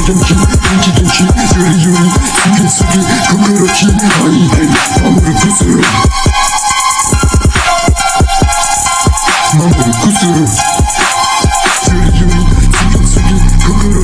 元気ゆりゆりすぎ心きはいはい守るくする守るくするゆりゆりすぎ心